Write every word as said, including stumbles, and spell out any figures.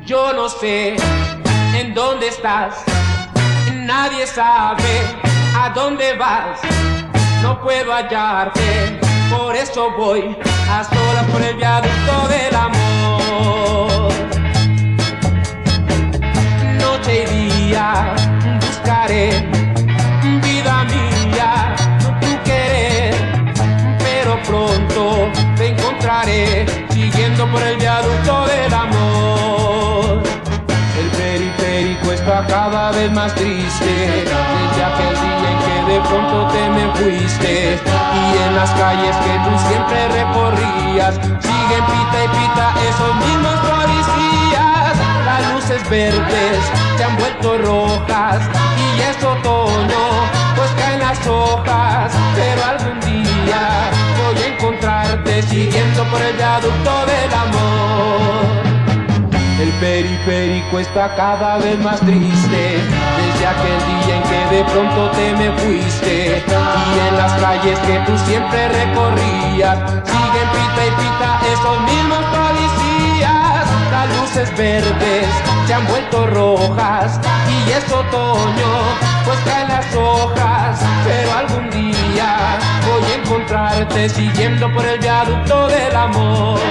Yo no sé en dónde estás, nadie sabe a dónde vas. No puedo hallarte, por eso voy a solas por el viaducto del amor. Noche y día buscaré, vida mía, tu querer, pero pronto te encontraré siguiendo por el viaducto del amor. El periférico está cada vez más triste desde aquel día en que de pronto te me fuiste, y en las calles que tú siempre recorrías siguen pita y pita esos mismos policías. Las luces verdes se han vuelto rojas y es otoño, pues caen las hojas, pero algún día voy a encontrarte siguiendo por el viaducto del amor. El periférico está cada vez más triste desde aquel día en que de pronto te me fuiste, y en las calles que tú siempre recorrías siguen pita y pita esos mismos policías. Las luces verdes se han vuelto rojas y es otoño, pues caen las hojas, pero algún día voy a encontrarte siguiendo por el viaducto del amor.